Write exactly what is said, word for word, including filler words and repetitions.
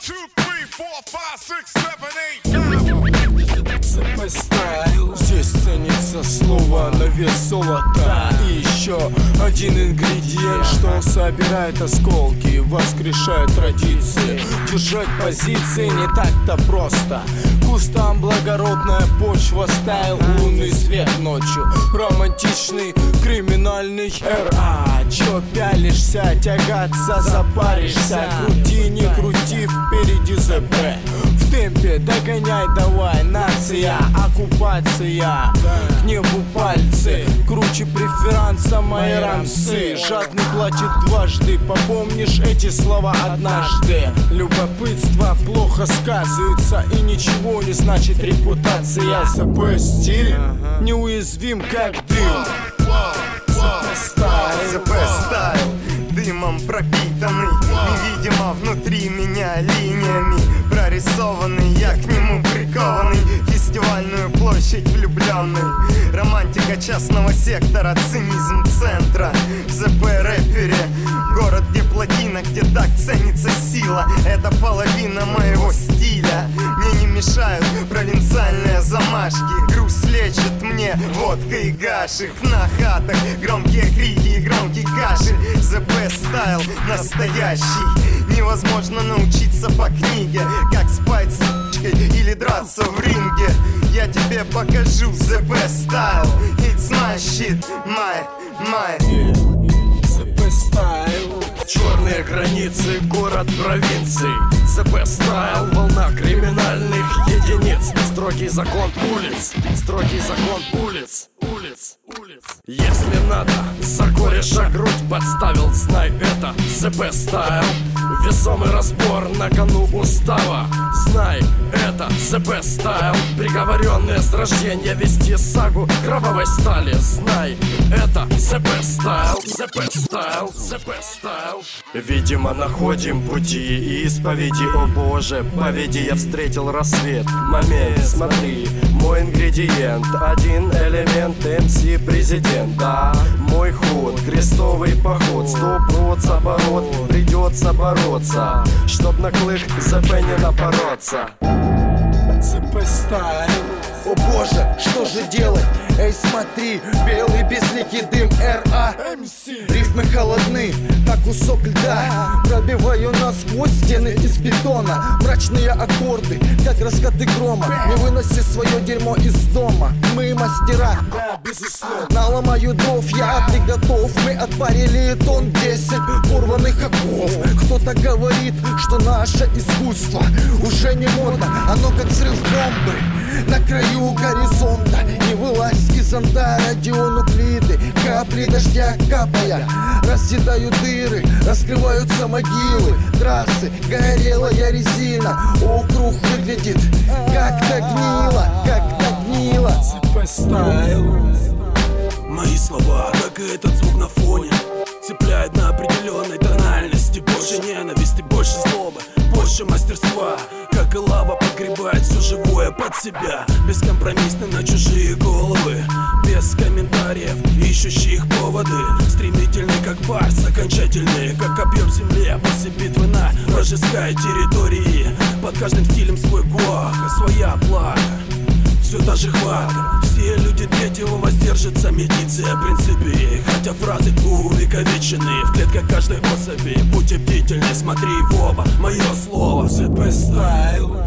two, three, four, five, six, seven, eight. зэ пэ стайл. Здесь ценится слово на вес золота. И еще один ингредиент, что собирает осколки, воскрешает традиции. Держать позиции не так-то просто. Кустам благородная почва, стайл, лунный свет ночью, романтичный, криминальный эр а. Чё пялишься, тягаться, запаришься, крути, не крути, впереди зэ пэ. В темпе догоняй, давай, нация, оккупация. К небу пальцы, круче преферанса мои рамсы. Жадный платит дважды, попомнишь эти слова однажды. Любопытство плохо сказывается, и ничего не значит репутация. зэ пэ стиль неуязвим как дым. зэ пэ стайл, дымом пропитанный, невидимо внутри меня линиями прорисованный, я к нему прикованный. Фестивальную площадь влюбленный, романтика частного сектора, цинизм центра. В зэ пэ рэпере город, где плотина, где так ценится сила. Это половина моего стиля. Мне не мешают провинциальные замашки. Грусть лечит мне водка и гашик. На хатах громкие крики и громкий кашель. зэ пэ стайл настоящий. Невозможно научиться по книге, как спать с ***чкой или драться в ринге. Я тебе покажу зэ пэ стайл. It's my shit, my, my зэ пэ стайл. Черные границы, город провинций. зэ пэ стайл, волна криминальных единиц. Строгий закон улиц, строгий закон улиц, улиц, улиц. Если надо, за кореша грудь подставил, знай это зэ пэ стайл. Весомый разбор на кону устава, знай это зэ пэ стайл. Приговоренные с рождения вести сагу кровавой стали, знай это зэ пэ стайл, зэ пэ стайл, зэ пэ стайл. Видимо, находим пути и исповеди, о боже, поведи, я встретил рассвет. Момент, смотри, мой ингредиент, один элемент, эм си президент. Да, мой ход, крестовый поход, сто проц оборот, придется бороться, чтоб на клык зэ пэ не напороться. зэ пэ стайл. О боже, что же делать? Эй, смотри, белый безликий дым эр а. Рифмы холодны, как кусок льда. Пробиваю насквозь стены из бетона. Мрачные аккорды, как раскаты грома. Не выноси свое дерьмо из дома. Мы мастера, Да, безусловно. наломаю дров, я ты готов. Мы отпарили тон десять порванных оков. Кто-то говорит, что наше искусство уже не модно. Оно как взрыв бомбы на краю горизонта. Не вылазь из зонта, радионуклиды. Капли дождя капая расъедают дыры, раскрываются могилы. Трассы, горелая резина. Округ выглядит как-то гнило, как-то гнило. зэ пэ стайл. Мои слова, как и этот звук на фоне, цепляют на определенной тональности. Больше ненависти, больше злобы, больше мастерства. Как и лава погребает все живое под себя. Бескомпромиссно на чужие головы, без комментариев, ищущих поводы. Стремительный как барс, окончательный как копье в земле. После битвы на вражеской территории. Под каждым стилем свой гуах, своя плата. Все та же хватка. Все люди третьего воздержатся, медиция принципе. Хотя фразы увековечены в клетках каждой особи. Будьте бдительны, смотри в оба, мое слово зэ пэ стайл.